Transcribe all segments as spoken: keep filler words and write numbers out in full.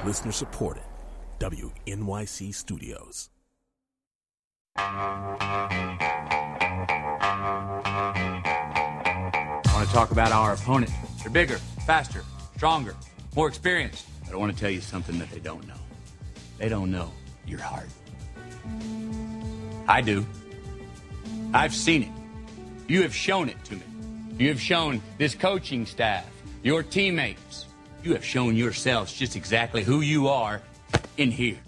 Listener supported. W N Y C Studios. I want to talk about our opponent. They're bigger, faster, stronger, more experienced. But I want to tell you something that they don't know. They don't know your heart. I do. I've seen it. You have shown it to me. You have shown this coaching staff, your teammates. You have shown yourselves just exactly who you are in here.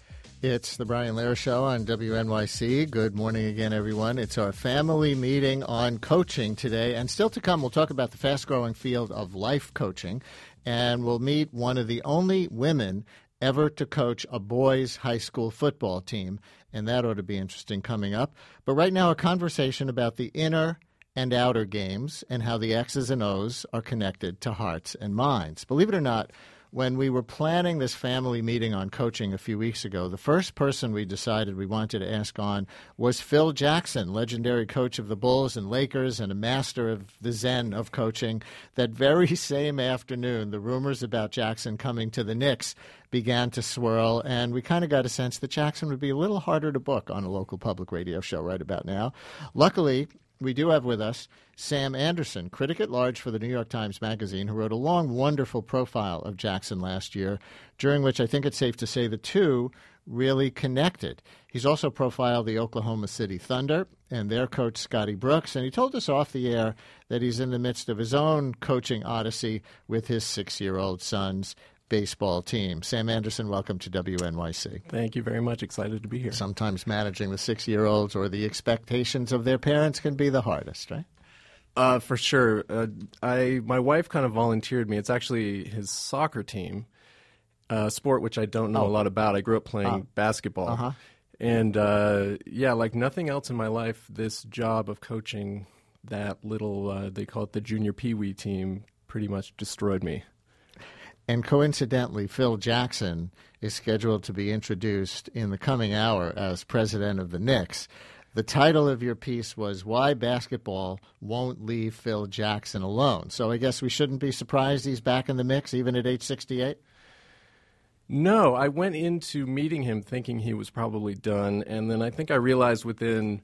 It's the Brian Lehrer Show on W N Y C. Good morning again, everyone. It's our family meeting on coaching today. And still to come, we'll talk about the fast-growing field of life coaching. And we'll meet one of the only women ever to coach a boys' high school football team. And that ought to be interesting coming up. But right now, a conversation about the inner and outer games and how the X's and O's are connected to hearts and minds. Believe it or not, when we were planning this family meeting on coaching a few weeks ago, the first person we decided we wanted to ask on was Phil Jackson, legendary coach of the Bulls and Lakers and a master of the Zen of coaching. That very same afternoon, the rumors about Jackson coming to the Knicks began to swirl, and we kind of got a sense that Jackson would be a little harder to book on a local public radio show right about now. Luckily, we do have with us Sam Anderson, critic at large for the New York Times Magazine, who wrote a long, wonderful profile of Jackson last year, during which I think it's safe to say the two really connected. He's also profiled the Oklahoma City Thunder and their coach, Scotty Brooks, and he told us off the air that he's in the midst of his own coaching odyssey with his six-year-old son's baseball team. Sam Anderson, welcome to W N Y C. Thank you very much. Excited to be here. Sometimes managing the six-year-olds or the expectations of their parents can be the hardest, right? Uh, for sure. Uh, I my wife kind of volunteered me. It's actually his soccer team, a sport which I don't know oh. a lot about. I grew up playing uh, basketball. Uh-huh. And, uh, yeah, like nothing else in my life, this job of coaching that little, uh, they call it the junior peewee team, pretty much destroyed me. And coincidentally, Phil Jackson is scheduled to be introduced in the coming hour as president of the Knicks. The title of your piece was Why Basketball Won't Leave Phil Jackson Alone. So I guess we shouldn't be surprised he's back in the mix, even at age sixty-eight? No, I went into meeting him thinking he was probably done, and then I think I realized within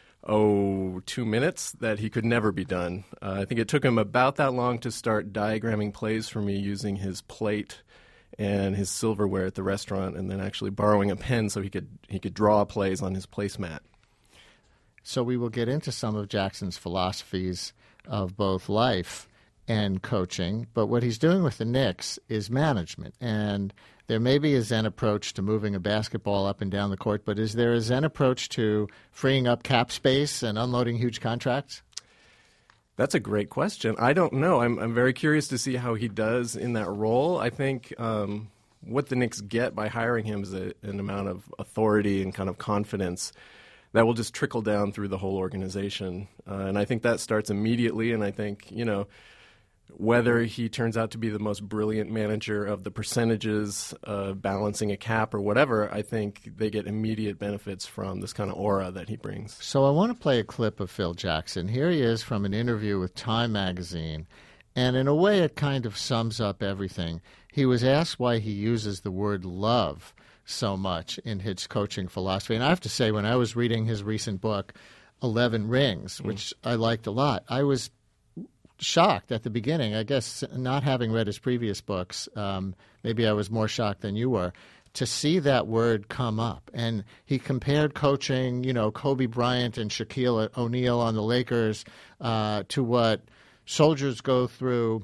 oh, two minutes that he could never be done. Uh, I think it took him about that long to start diagramming plays for me using his plate and his silverware at the restaurant, and then actually borrowing a pen so he could he could draw plays on his placemat. So we will get into some of Jackson's philosophies of both life and coaching, but what he's doing with the Knicks is management. And there may be a Zen approach to moving a basketball up and down the court, but is there a Zen approach to freeing up cap space and unloading huge contracts? That's a great question. I don't know. I'm I'm very curious to see how he does in that role. I think um, what the Knicks get by hiring him is a, an amount of authority and kind of confidence that will just trickle down through the whole organization. Uh, and I think that starts immediately, and I think, you know, whether he turns out to be the most brilliant manager of the percentages, uh, balancing a cap or whatever, I think they get immediate benefits from this kind of aura that he brings. So I want to play a clip of Phil Jackson. Here he is from an interview with Time Magazine, and in a way it kind of sums up everything. He was asked why he uses the word love so much in his coaching philosophy. And I have to say, when I was reading his recent book, eleven Rings, which mm. I liked a lot, I was shocked at the beginning. I guess not having read his previous books, um, maybe I was more shocked than you were, to see that word come up. And he compared coaching, you know, Kobe Bryant and Shaquille O'Neal on the Lakers uh, to what soldiers go through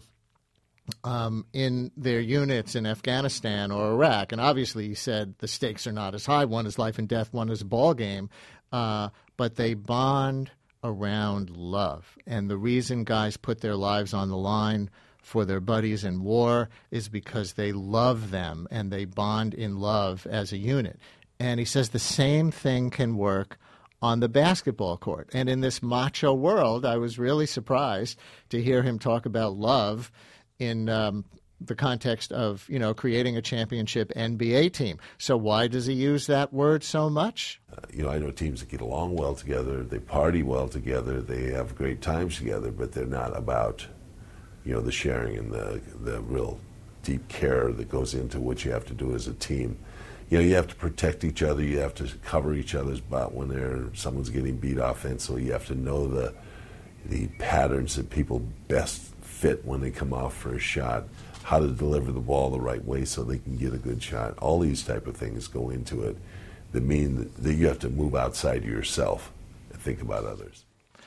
um, in their units in Afghanistan or Iraq. And obviously he said the stakes are not as high. One is life and death, one is a ball game. Uh, but they bond around love. And the reason guys put their lives on the line for their buddies in war is because they love them and they bond in love as a unit. And he says the same thing can work on the basketball court. And in this macho world, I was really surprised to hear him talk about love in um, the context of, you know, creating a championship N B A team. So why does he use that word so much? Uh, you know, I know teams that get along well together, they party well together, they have great times together, but they're not about, you know, the sharing and the the real deep care that goes into what you have to do as a team. You know, you have to protect each other. You have to cover each other's butt when they're someone's getting beat offensively. You have to know the the patterns that people best fit when they come off for a shot, how to deliver the ball the right way so they can get a good shot. All these type of things go into it that mean that, that you have to move outside of yourself and think about others.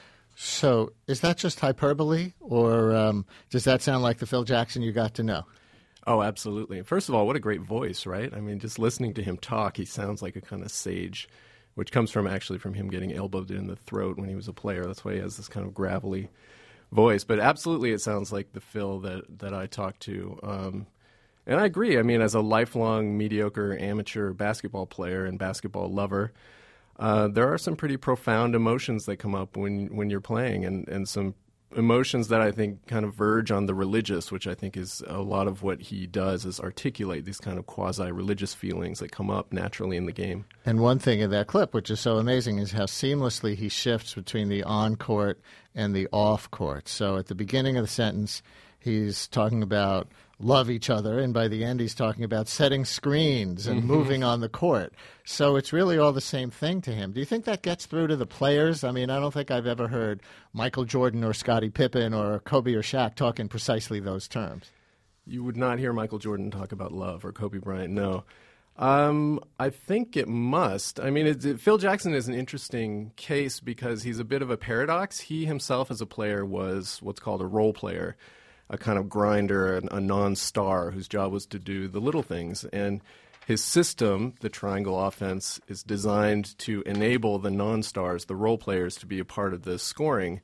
So is that just hyperbole, or um, does that sound like the Phil Jackson you got to know? Oh, absolutely. First of all, what a great voice, right? I mean, just listening to him talk, he sounds like a kind of sage, which comes from actually from him getting elbowed in the throat when he was a player. That's why he has this kind of gravelly voice. But absolutely, it sounds like the Phil that, that I talked to. Um, and I agree. I mean, as a lifelong mediocre amateur basketball player and basketball lover, uh, there are some pretty profound emotions that come up when, when you're playing, and, and some emotions that I think kind of verge on the religious, which I think is a lot of what he does, is articulate these kind of quasi-religious feelings that come up naturally in the game. And one thing in that clip, which is so amazing, is how seamlessly he shifts between the on-court and the off-court. So at the beginning of the sentence, he's talking about love each other, and by the end he's talking about setting screens and mm-hmm. moving on the court. So it's really all the same thing to him. Do you think that gets through to the players? I mean, I don't think I've ever heard Michael Jordan or Scottie Pippen or Kobe or Shaq talk in precisely those terms. You would not hear Michael Jordan talk about love, or Kobe Bryant, no. Um, I think it must. I mean, it, it, Phil Jackson is an interesting case because he's a bit of a paradox. He himself as a player was what's called a role player, a kind of grinder, a, a non-star whose job was to do the little things. And his system, the triangle offense, is designed to enable the non-stars, the role players, to be a part of the scoring.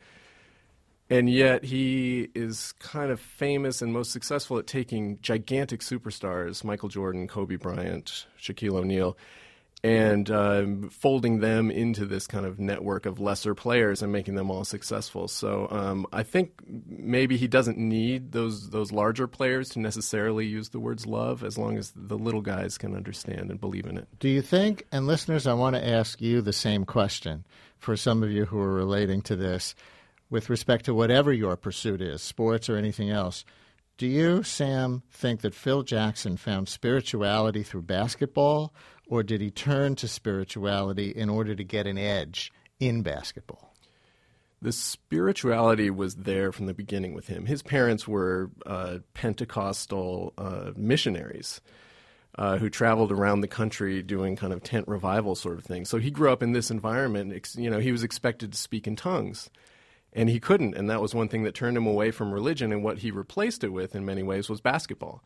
And yet he is kind of famous and most successful at taking gigantic superstars, Michael Jordan, Kobe Bryant, Shaquille O'Neal, and um, folding them into this kind of network of lesser players and making them all successful. So um, I think maybe he doesn't need those those larger players to necessarily use the words love, as long as the little guys can understand and believe in it. Do you think, and listeners, I want to ask you the same question for some of you who are relating to this, with respect to whatever your pursuit is, sports or anything else, do you, Sam, think that Phil Jackson found spirituality through basketball, or did he turn to spirituality in order to get an edge in basketball? The spirituality was there from the beginning with him. His parents were uh, Pentecostal uh, missionaries uh, who traveled around the country doing kind of tent revival sort of thing. So he grew up in this environment. You know, he was expected to speak in tongues. And he couldn't, and that was one thing that turned him away from religion, and what he replaced it with in many ways was basketball.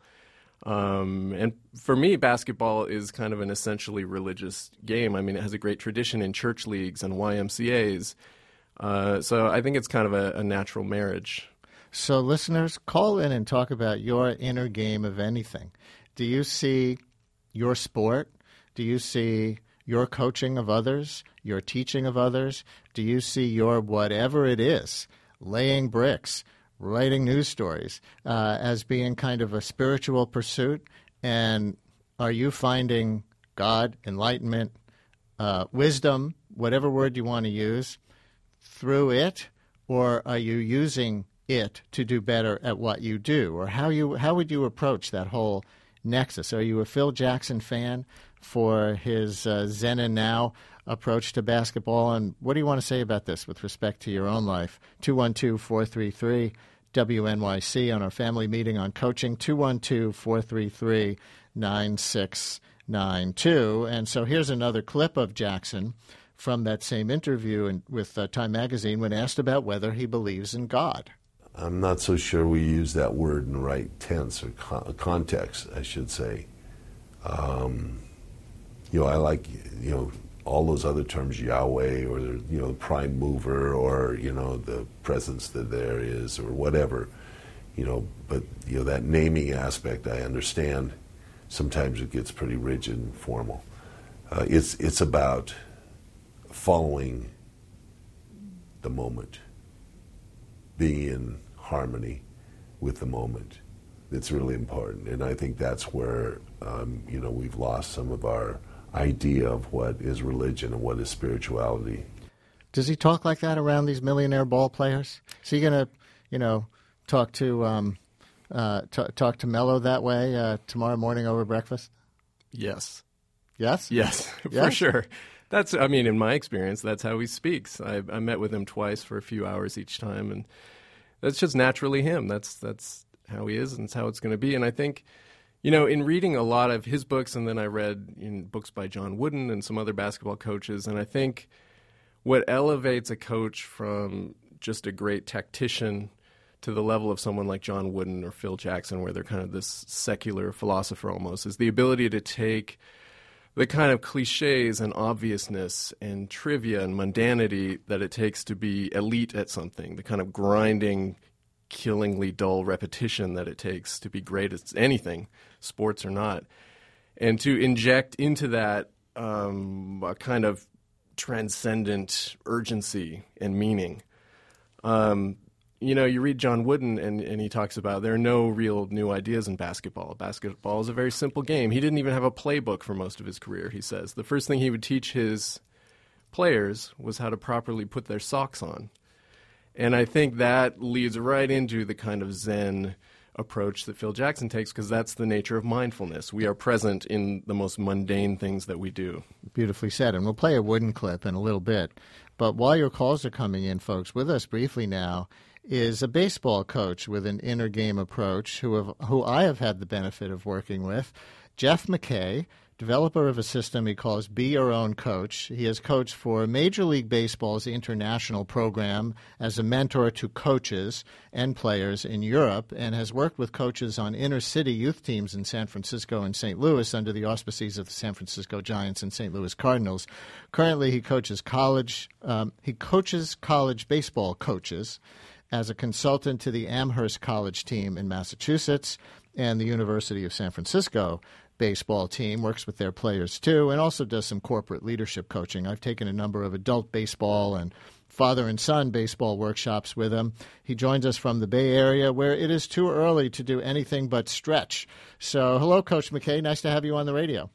Um, and for me, basketball is kind of an essentially religious game. I mean, it has a great tradition in church leagues and Y M C As. Uh, so I think it's kind of a, a natural marriage. So listeners, call in and talk about your inner game of anything. Do you see your sport? Do you see your coaching of others, your teaching of others? Do you see your whatever it is, laying bricks, writing news stories, uh, as being kind of a spiritual pursuit? And are you finding God, enlightenment, uh, wisdom, whatever word you want to use, through it? Or are you using it to do better at what you do? Or how you how would you approach that whole nexus? Are you a Phil Jackson fan for his uh, Zen and Now approach to basketball? And what do you want to say about this with respect to your own life? two one two, four three three, W N Y C on our family meeting on coaching, two one two, four three three, nine six nine two. And so here's another clip of Jackson from that same interview in, with uh, Time Magazine when asked about whether he believes in God. I'm not so sure we use that word in the right tense or con- context, I should say. Um, you know, I like, you know, all those other terms, Yahweh, or, you know, the prime mover, or, you know, the presence that there is, or whatever, you know, but, you know, that naming aspect, I understand. Sometimes it gets pretty rigid and formal. Uh, it's, it's about following the moment, being in harmony with the moment. It's really important, and I think that's where um, you know, we've lost some of our idea of what is religion and what is spirituality. Does he talk like that around these millionaire ball players? Is he going to, you know, talk to um, Uh, t- talk to Mello that way uh, tomorrow morning over breakfast? Yes. Yes? Yes, yes? for sure. That's, I mean, in my experience, that's how he speaks. I, I met with him twice for a few hours each time, and that's just naturally him. That's that's how he is, and it's how it's going to be. And I think, you know, in reading a lot of his books, and then I read in books by John Wooden and some other basketball coaches, and I think what elevates a coach from just a great tactician to the level of someone like John Wooden or Phil Jackson, where they're kind of this secular philosopher almost, is the ability to take the kind of cliches and obviousness and trivia and mundanity that it takes to be elite at something, the kind of grinding, killingly dull repetition that it takes to be great at anything, sports or not, and to inject into that um, a kind of transcendent urgency and meaning. Um, you know, you read John Wooden, and, and he talks about there are no real new ideas in basketball. Basketball is a very simple game. He didn't even have a playbook for most of his career, he says. The first thing he would teach his players was how to properly put their socks on. And I think that leads right into the kind of Zen approach that Phil Jackson takes, because that's the nature of mindfulness. We are present in the most mundane things that we do. Beautifully said. And we'll play a Wooden clip in a little bit. But while your calls are coming in, folks, with us briefly now is a baseball coach with an inner game approach who have, who I have had the benefit of working with, Jeff McKay, developer of a system he calls Be Your Own Coach. He has coached for Major League Baseball's international program as a mentor to coaches and players in Europe, and has worked with coaches on inner-city youth teams in San Francisco and Saint Louis under the auspices of the San Francisco Giants and Saint Louis Cardinals. Currently, he coaches college. Um, he coaches college baseball coaches as a consultant to the Amherst College team in Massachusetts and the University of San Francisco baseball team, works with their players too, and also does some corporate leadership coaching. I've taken a number of adult baseball and father and son baseball workshops with him. He joins us from the Bay Area, where it is too early to do anything but stretch. So hello, Coach McKay. Nice to have you on the radio.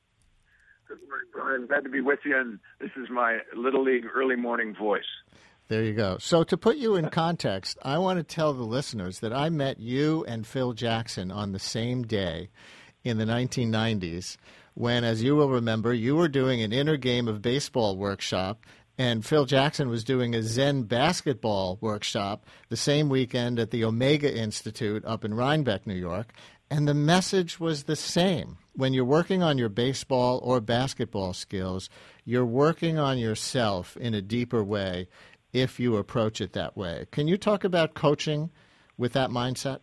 Good morning, Brian. Glad to be with you, and this is my Little League early morning voice. There you go. So to put you in context, I want to tell the listeners that I met you and Phil Jackson on the same day in the nineteen nineties when, as you will remember, you were doing an inner game of baseball workshop and Phil Jackson was doing a Zen basketball workshop the same weekend at the Omega Institute up in Rhinebeck, New York. And the message was the same. When you're working on your baseball or basketball skills, you're working on yourself in a deeper way if you approach it that way. Can you talk about coaching with that mindset?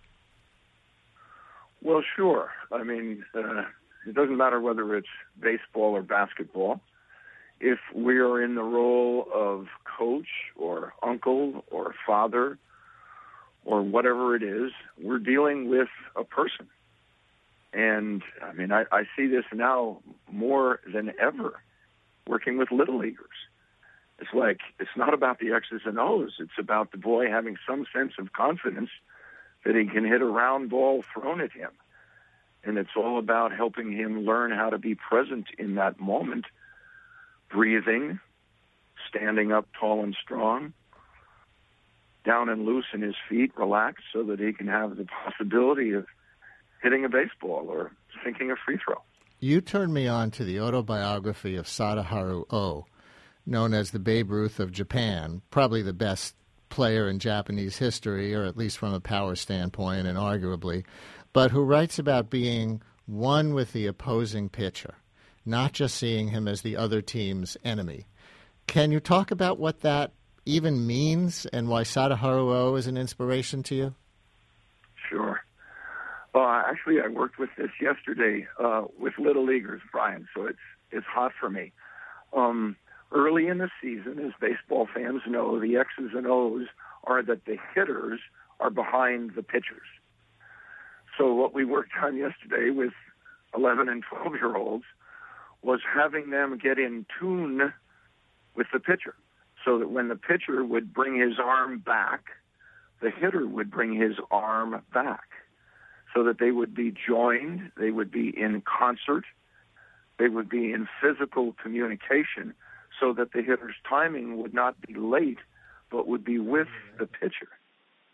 Well, sure. I mean, uh, it doesn't matter whether it's baseball or basketball. If we are in the role of coach or uncle or father or whatever it is, we're dealing with a person. And, I mean, I, I see this now more than ever working with little leaguers. It's like, it's not about the X's and O's. It's about the boy having some sense of confidence that he can hit a round ball thrown at him. And it's all about helping him learn how to be present in that moment, breathing, standing up tall and strong, down and loose in his feet, relaxed, so that he can have the possibility of hitting a baseball or sinking a free throw. You turned me on to the autobiography of Sadaharu Oh, known as the Babe Ruth of Japan, probably the best player in Japanese history, or at least from a power standpoint, and arguably, but who writes about being one with the opposing pitcher, not just seeing him as the other team's enemy. Can you talk about what that even means and why Sadaharu Oh is an inspiration to you? Sure. Well, actually, I worked with this yesterday uh, with little leaguers, Brian, so it's it's hot for me. Um, early in the season, as baseball fans know, the X's and O's are that the hitters are behind the pitchers. So what we worked on yesterday with eleven and twelve-year-olds was having them get in tune with the pitcher, so that when the pitcher would bring his arm back, the hitter would bring his arm back, so that they would be joined, they would be in concert, they would be in physical communication, so that the hitter's timing would not be late, but would be with the pitcher.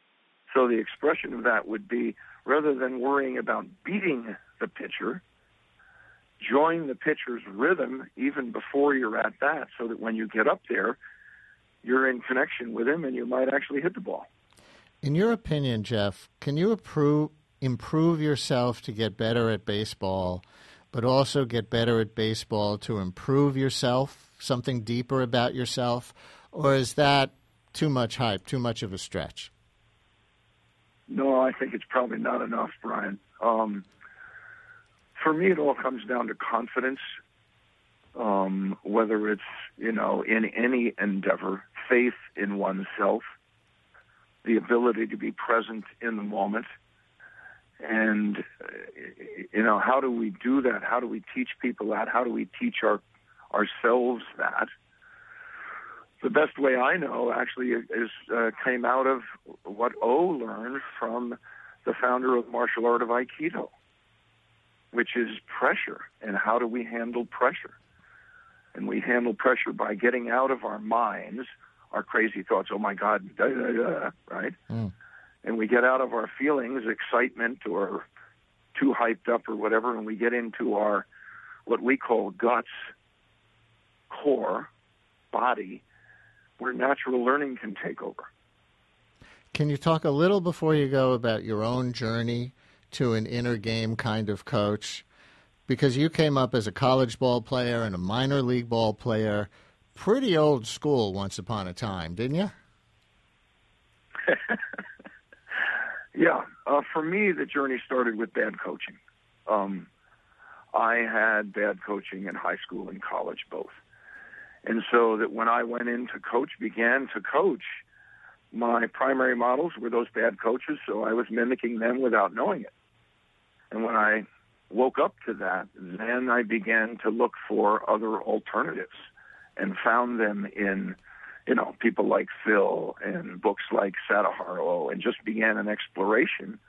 So the expression of that would be, rather than worrying about beating the pitcher, join the pitcher's rhythm even before you're at bat, so that when you get up there, you're in connection with him and you might actually hit the ball. In your opinion, Jeff, can you improve, improve yourself to get better at baseball, but also get better at baseball to improve yourself, something deeper about yourself? Or is that too much hype, too much of a stretch? No, I think it's probably not enough, Brian. Um, for me, it all comes down to confidence, um, whether it's, you know, in any endeavor, faith in oneself, the ability to be present in the moment. And, uh, you know, how do we do that? How do we teach people that? How do we teach our ourselves that? The best way I know actually is uh, came out of what O learned from the founder of the martial art of Aikido, which is pressure. And how do we handle pressure? And we handle pressure by getting out of our minds our crazy thoughts. Oh my God, da, da, da, right? Mm. And we get out of our feelings, excitement or too hyped up or whatever, and we get into our what we call guts, core, body, where natural learning can take over. Can you talk a little before you go about your own journey to an inner game kind of coach? Because you came up as a college ball player and a minor league ball player, pretty old school once upon a time, didn't you? Yeah. Uh, for me, the journey started with bad coaching. Um, I had bad coaching in high school and college both. And so that when I went in to coach, began to coach, my primary models were those bad coaches, so I was mimicking them without knowing it. And when I woke up to that, then I began to look for other alternatives and found them in, you know, people like Phil and books like Sadaharu, and just began an exploration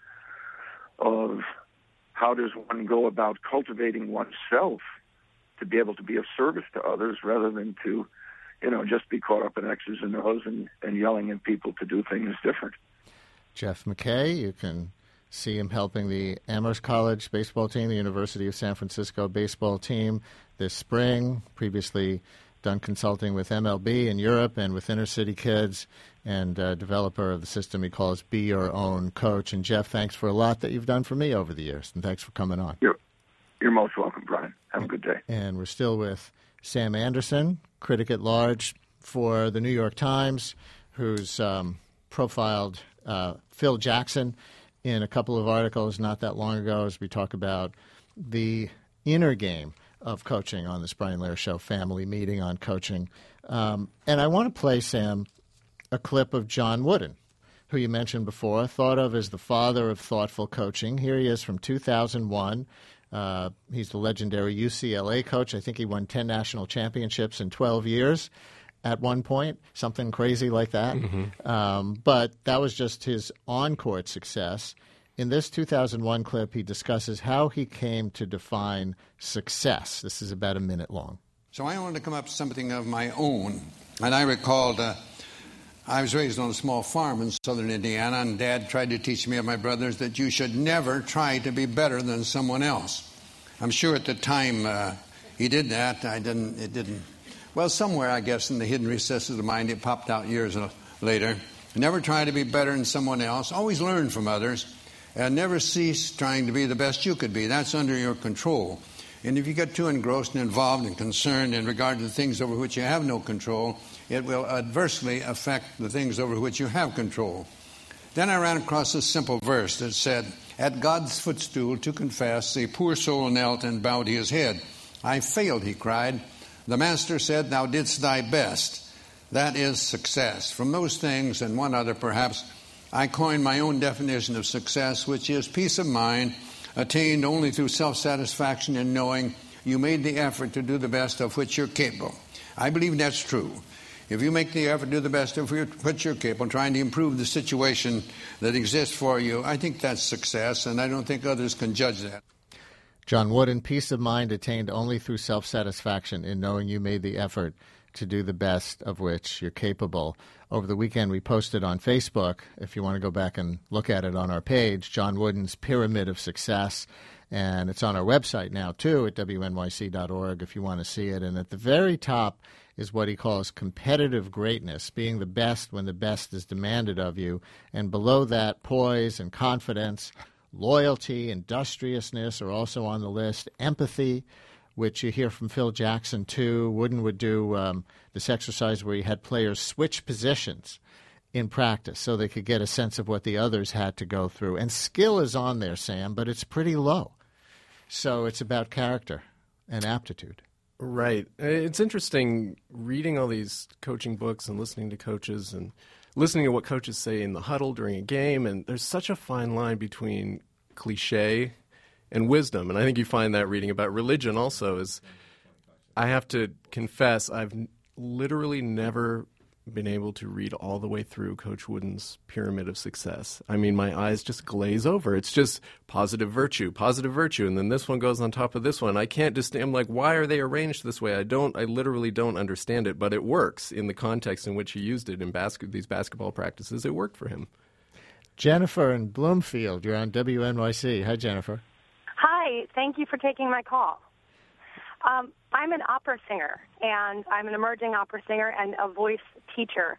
of how does one go about cultivating oneself to be able to be of service to others rather than to, you know, just be caught up in X's and O's and, and yelling at people to do things different. Jeff McKay, you can see him helping the Amherst College baseball team, the University of San Francisco baseball team this spring, previously done consulting with M L B in Europe and with Inner City Kids, and uh, developer of the system he calls Be Your Own Coach. And Jeff, thanks for a lot that you've done for me over the years, and thanks for coming on. You're, you're most welcome, Brian. Have a good day. And we're still with Sam Anderson, critic at large for the New York Times, who's um, profiled uh, Phil Jackson in a couple of articles not that long ago as we talk about the inner game of coaching on this Brian Lehrer Show family meeting on coaching. Um, and I want to play, Sam, a clip of John Wooden, who you mentioned before, thought of as the father of thoughtful coaching. Here he is from two thousand one. Uh, he's the legendary U C L A coach. I think he won ten national championships in twelve years at one point, something crazy like that. Mm-hmm. Um, but that was just his on-court success. In this two thousand one clip, he discusses how he came to define success. This is about a minute long. So I wanted to come up with something of my own. And I recalled uh, I was raised on a small farm in southern Indiana, and Dad tried to teach me and my brothers that you should never try to be better than someone else. I'm sure at the time uh, he did that, I didn't, it didn't, well, somewhere, I guess, in the hidden recesses of the mind, it popped out years later. Never try to be better than someone else. Always learn from others, and never cease trying to be the best you could be. That's under your control. And if you get too engrossed and involved and concerned in regard to the things over which you have no control, it will adversely affect the things over which you have control. Then I ran across this simple verse that said, "At God's footstool to confess, a poor soul knelt and bowed his head. I failed," he cried. "The Master said, thou didst thy best." That is success. From those things and one other perhaps, I coined my own definition of success, which is peace of mind attained only through self-satisfaction in knowing you made the effort to do the best of which you're capable. I believe that's true. If you make the effort to do the best of which you're capable, trying to improve the situation that exists for you, I think that's success, and I don't think others can judge that. John Wooden, peace of mind attained only through self-satisfaction in knowing you made the effort to do the best of which you're capable. Over the weekend, we posted on Facebook, if you want to go back and look at it on our page, John Wooden's Pyramid of Success. And it's on our website now, too, at W N Y C dot org if you want to see it. And at the very top is what he calls competitive greatness, being the best when the best is demanded of you. And below that, poise and confidence, loyalty, industriousness are also on the list, empathy, which you hear from Phil Jackson, too. Wooden would do um, this exercise where he had players switch positions in practice so they could get a sense of what the others had to go through. And skill is on there, Sam, but it's pretty low. So it's about character and aptitude. Right. It's interesting reading all these coaching books and listening to coaches and listening to what coaches say in the huddle during a game. And there's such a fine line between cliche and wisdom. And I think you find that reading about religion also is, I have to confess, I've literally never been able to read all the way through Coach Wooden's Pyramid of Success. I mean, my eyes just glaze over. It's just positive virtue, positive virtue, and then this one goes on top of this one. I can't just, I'm like, why are they arranged this way? I don't, I literally don't understand it, but it works in the context in which he used it in basket, these basketball practices. It worked for him. Jennifer in Bloomfield, you're on W N Y C. Hi, Jennifer. Hi, thank you for taking my call. Um, I'm an opera singer, and I'm an emerging opera singer and a voice teacher.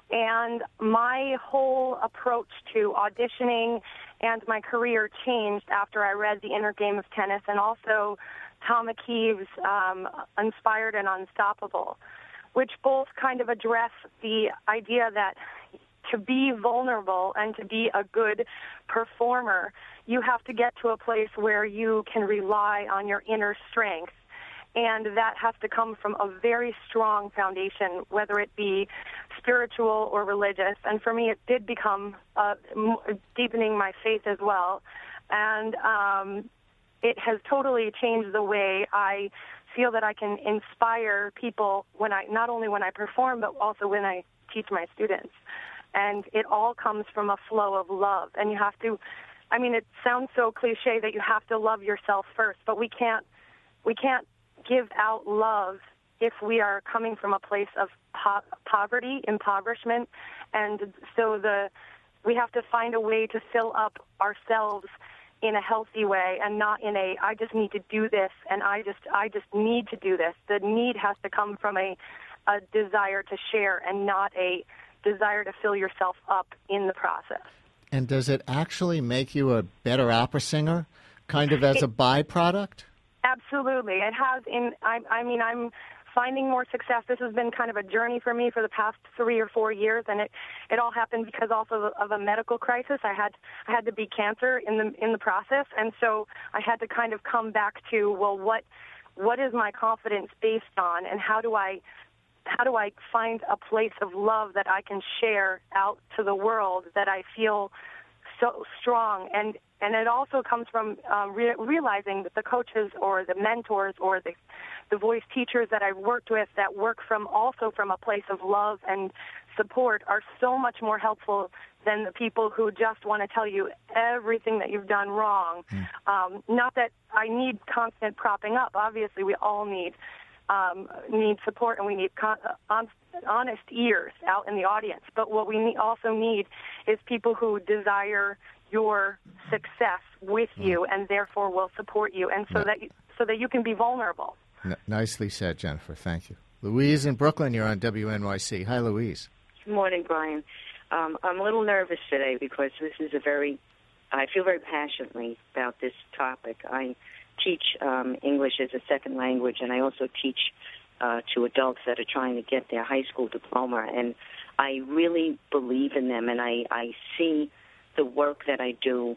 And my whole approach to auditioning and my career changed after I read The Inner Game of Tennis and also Tom McKee's um, Inspired and Unstoppable, which both kind of address the idea that to be vulnerable and to be a good performer, you have to get to a place where you can rely on your inner strength. And that has to come from a very strong foundation, whether it be spiritual or religious. And for me, it did become uh, deepening my faith as well. And um, it has totally changed the way I feel that I can inspire people when I, not only when I perform, but also when I teach my students. And it all comes from a flow of love. And you have to, I mean, it sounds so cliche that you have to love yourself first, but we can't, we can't give out love if we are coming from a place of po- poverty, impoverishment, and so the we have to find a way to fill up ourselves in a healthy way and not in a I just need to do this and I just I just need to do this. The need has to come from a a desire to share and not a desire to fill yourself up in the process. And does it actually make you a better opera singer, kind of as it, a byproduct? Absolutely. It has. In I, I mean, I'm finding more success. This has been kind of a journey for me for the past three or four years, and it, it all happened because also of a medical crisis. I had I had to beat cancer in the in the process, and so I had to kind of come back to, well, what what is my confidence based on, and how do I how do I find a place of love that I can share out to the world that I feel so strong. And and it also comes from um, re- realizing that the coaches or the mentors or the the voice teachers that I've worked with that work from also from a place of love and support are so much more helpful than the people who just want to tell you everything that you've done wrong. Mm. Um, not that I need constant propping up. Obviously, we all need um, need support, and we need con- on- honest ears out in the audience. But what we need, also need is people who desire your success with you and therefore will support you, and so no. that you, so that you can be vulnerable. N- nicely said, Jennifer. Thank you. Louise in Brooklyn, you're on W N Y C. Hi, Louise. Good morning, Brian. Um, I'm a little nervous today because this is a very, I feel very passionately about this topic. I teach um, English as a second language, and I also teach uh, to adults that are trying to get their high school diploma, and I really believe in them, and I, I see the work that I do,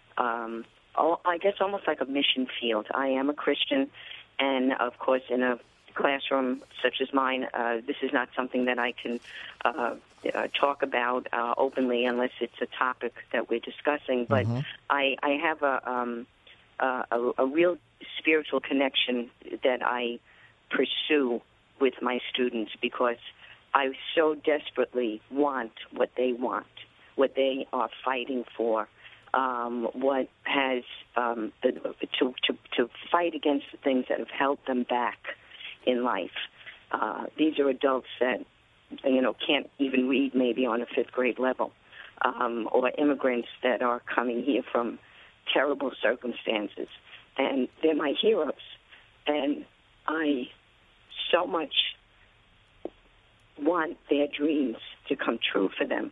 um, all, I guess almost like a mission field. I am a Christian, and of course in a classroom such as mine, uh, this is not something that I can uh, uh, talk about uh, openly unless it's a topic that we're discussing. But mm-hmm. I, I have a, um, uh, a, a real spiritual connection that I pursue with my students because I so desperately want what they want, what they are fighting for, um, what has um, the, to, to to fight against the things that have held them back in life. Uh, these are adults that, you know, can't even read maybe on a fifth grade level, um, or immigrants that are coming here from terrible circumstances. And they're my heroes. And I so much want their dreams to come true for them.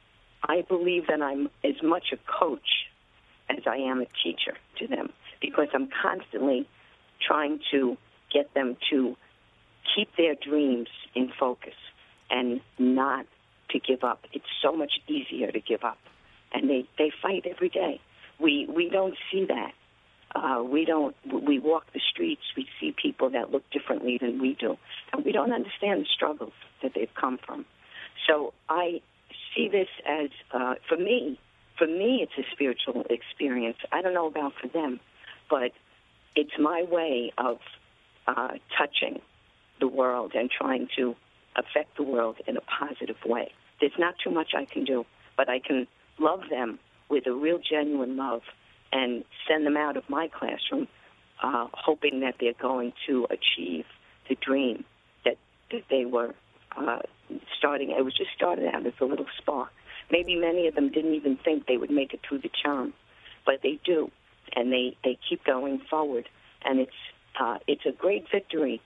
I believe that I'm as much a coach as I am a teacher to them, because I'm constantly trying to get them to keep their dreams in focus and not to give up. It's so much easier to give up. And they, they fight every day. We we don't see that. Uh, we don't. We walk the streets. We see people that look differently than we do, and we don't understand the struggles that they've come from. So I see this as, uh, for me, for me, it's a spiritual experience. I don't know about for them, but it's my way of uh, touching the world and trying to affect the world in a positive way. There's not too much I can do, but I can love them with a real genuine love and send them out of my classroom uh, hoping that they're going to achieve the dream that, that they were uh, starting. It was just started out as a little spark. Maybe many of them didn't even think they would make it through the term, but they do, and they, they keep going forward. And it's uh, it's a great victory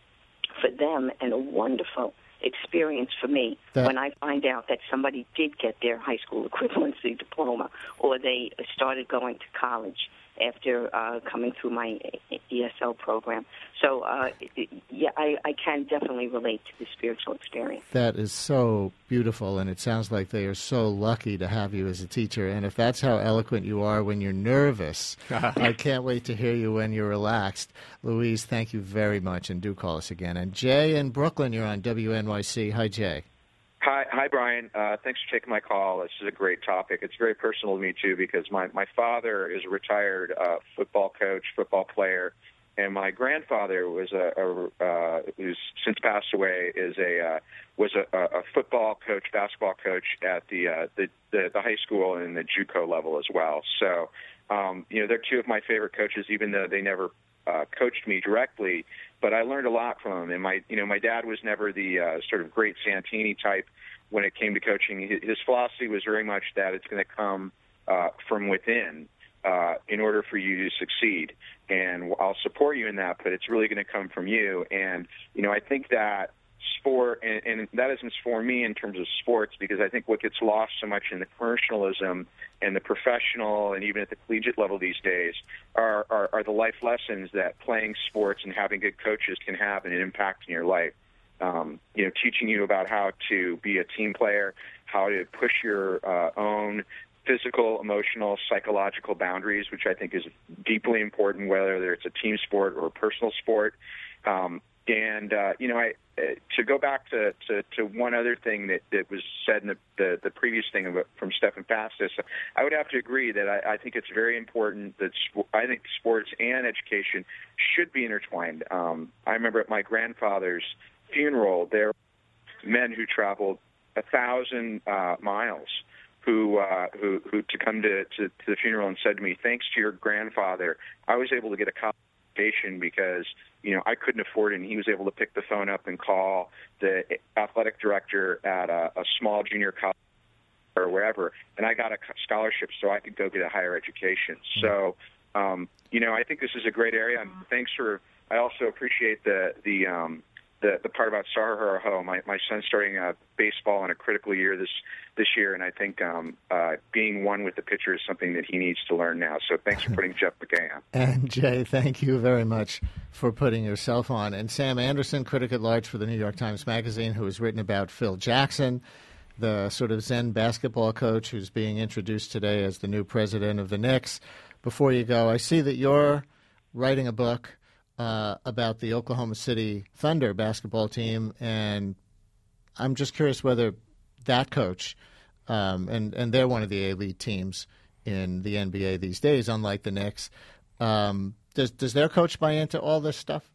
for them and a wonderful experience for me that, when I find out that somebody did get their high school equivalency diploma, or they started going to college after uh, coming through my E S L program. So, uh, yeah, I, I can definitely relate to the spiritual experience. That is so beautiful, and it sounds like they are so lucky to have you as a teacher. And if that's how eloquent you are when you're nervous, I can't wait to hear you when you're relaxed. Louise, thank you very much, and do call us again. And Jay in Brooklyn, you're on W N Y C. Hi, Jay. Hi, hi, Brian. Uh, thanks for taking my call. This is a great topic. It's very personal to me, too, because my, my father is a retired uh, football coach, football player, and my grandfather was a, a uh, who's since passed away, is a uh, was a, a football coach, basketball coach at the, uh, the, the the high school and the JUCO level as well. So, um, you know, they're two of my favorite coaches, even though they never uh, coached me directly. But I learned a lot from him. And my, you know, my dad was never the uh, sort of great Santini type when it came to coaching. His philosophy was very much that it's going to come uh, from within uh, in order for you to succeed. And I'll support you in that, but it's really going to come from you. And, you know, I think that sport, and, and that isn't for me in terms of sports, because I think what gets lost so much in the commercialism and the professional and even at the collegiate level these days are, are, are the life lessons that playing sports and having good coaches can have an impact in your life. Um, you know, teaching you about how to be a team player, how to push your uh, own physical, emotional, psychological boundaries, which I think is deeply important, whether it's a team sport or a personal sport. Um, and, uh, you know, I, uh, to go back to, to, to one other thing that, that was said in the, the, the previous thing about, from Stephan Pastis, I would have to agree that I, I think it's very important that sp- I think sports and education should be intertwined. Um, I remember at my grandfather's funeral, there were men who traveled a thousand uh, miles who, uh, who who to come to, to, to the funeral and said to me, "Thanks to your grandfather, I was able to get a college education because, you know, I couldn't afford it, and he was able to pick the phone up and call the athletic director at a, a small junior college or wherever, and I got a scholarship so I could go get a higher education." Mm-hmm. So, um, you know, I think this is a great area. Thanks for. I also appreciate the the um, The, the part about Sarajevo. My my son's starting uh, baseball in a critical year this this year, and I think um, uh, being one with the pitcher is something that he needs to learn now. So thanks for putting Jeff McKay on. And Jay, thank you very much for putting yourself on. And Sam Anderson, critic at large for the New York Times Magazine, who has written about Phil Jackson, the sort of Zen basketball coach who's being introduced today as the new president of the Knicks. Before you go, I see that you're writing a book Uh, about the Oklahoma City Thunder basketball team, and I'm just curious whether that coach, um, and, and they're one of the elite teams in the N B A these days, unlike the Knicks, um, does, does their coach buy into all this stuff?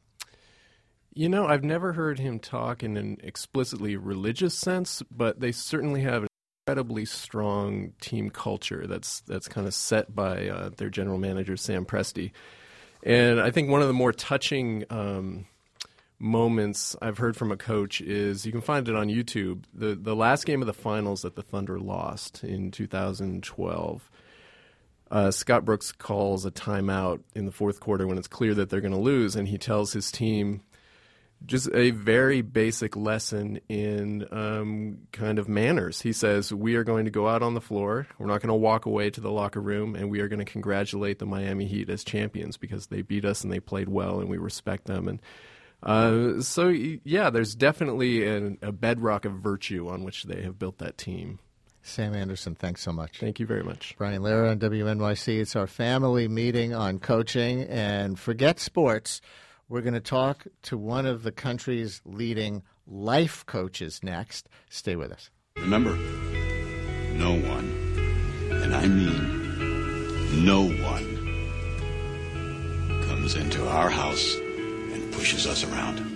You know, I've never heard him talk in an explicitly religious sense, but they certainly have an incredibly strong team culture that's, that's kind of set by uh, their general manager, Sam Presti. And I think one of the more touching um, moments I've heard from a coach is, you can find it on YouTube, the, the last game of the finals that the Thunder lost in two thousand twelve. Uh, Scott Brooks calls a timeout in the fourth quarter when it's clear that they're going to lose, and he tells his team just a very basic lesson in um, kind of manners. He says, we are going to go out on the floor, we're not going to walk away to the locker room, and we are going to congratulate the Miami Heat as champions because they beat us and they played well and we respect them. And uh, so, yeah, there's definitely an, a bedrock of virtue on which they have built that team. Sam Anderson, thanks so much. Thank you very much. Brian Lehrer on W N Y C. It's our family meeting on coaching. And forget sports. We're going to talk to one of the country's leading life coaches next. Stay with us. Remember, no one, and I mean no one, comes into our house and pushes us around.